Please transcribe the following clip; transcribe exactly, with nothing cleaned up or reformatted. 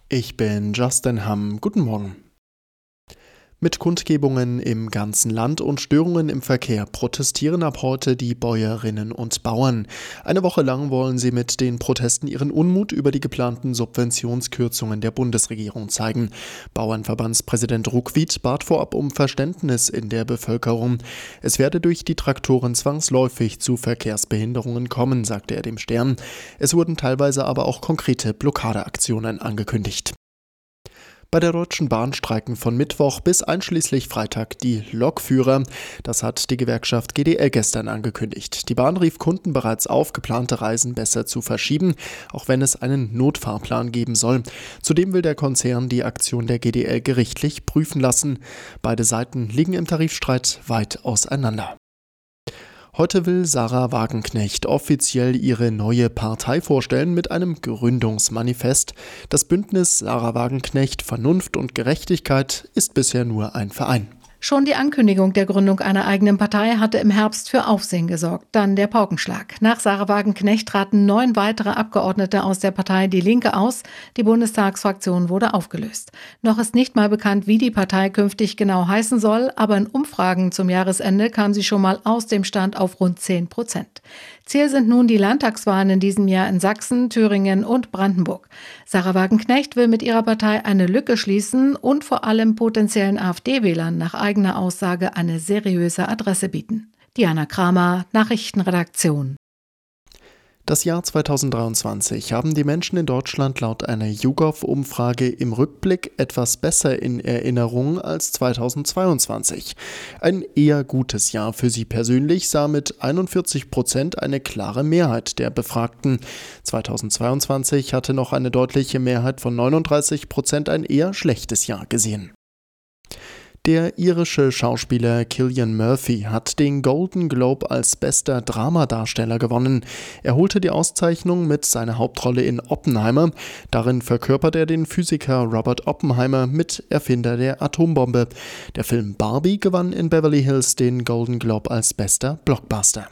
Ich bin Justin Hamm. Guten Morgen. Mit Kundgebungen im ganzen Land und Störungen im Verkehr protestieren ab heute die Bäuerinnen und Bauern. Eine Woche lang wollen sie mit den Protesten ihren Unmut über die geplanten Subventionskürzungen der Bundesregierung zeigen. Bauernverbandspräsident Ruckwied bat vorab um Verständnis in der Bevölkerung. Es werde durch die Traktoren zwangsläufig zu Verkehrsbehinderungen kommen, sagte er dem Stern. Es wurden teilweise aber auch konkrete Blockadeaktionen angekündigt. Bei der Deutschen Bahn streiken von Mittwoch bis einschließlich Freitag die Lokführer. Das hat die Gewerkschaft G D L gestern angekündigt. Die Bahn rief Kunden bereits auf, geplante Reisen besser zu verschieben, auch wenn es einen Notfahrplan geben soll. Zudem will der Konzern die Aktion der G D L gerichtlich prüfen lassen. Beide Seiten liegen im Tarifstreit weit auseinander. Heute will Sarah Wagenknecht offiziell ihre neue Partei vorstellen mit einem Gründungsmanifest. Das Bündnis Sarah Wagenknecht Vernunft und Gerechtigkeit ist bisher nur ein Verein. Schon die Ankündigung der Gründung einer eigenen Partei hatte im Herbst für Aufsehen gesorgt. Dann der Paukenschlag. Nach Sarah Wagenknecht traten neun weitere Abgeordnete aus der Partei Die Linke aus. Die Bundestagsfraktion wurde aufgelöst. Noch ist nicht mal bekannt, wie die Partei künftig genau heißen soll, aber in Umfragen zum Jahresende kam sie schon mal aus dem Stand auf rund zehn Prozent. Ziel sind nun die Landtagswahlen in diesem Jahr in Sachsen, Thüringen und Brandenburg. Sarah Wagenknecht will mit ihrer Partei eine Lücke schließen und vor allem potenziellen AfD-Wählern nach eigener Aussage eine seriöse Adresse bieten. Diana Kramer, Nachrichtenredaktion. Das Jahr zweitausenddreiundzwanzig haben die Menschen in Deutschland laut einer YouGov-Umfrage im Rückblick etwas besser in Erinnerung als zweitausendzweiundzwanzig. Ein eher gutes Jahr für sie persönlich sah mit einundvierzig Prozent eine klare Mehrheit der Befragten. zweitausendzweiundzwanzig hatte noch eine deutliche Mehrheit von neununddreißig Prozent ein eher schlechtes Jahr gesehen. Der irische Schauspieler Cillian Murphy hat den Golden Globe als bester Dramadarsteller gewonnen. Er holte die Auszeichnung mit seiner Hauptrolle in Oppenheimer. Darin verkörpert er den Physiker Robert Oppenheimer, Miterfinder der Atombombe. Der Film Barbie gewann in Beverly Hills den Golden Globe als bester Blockbuster.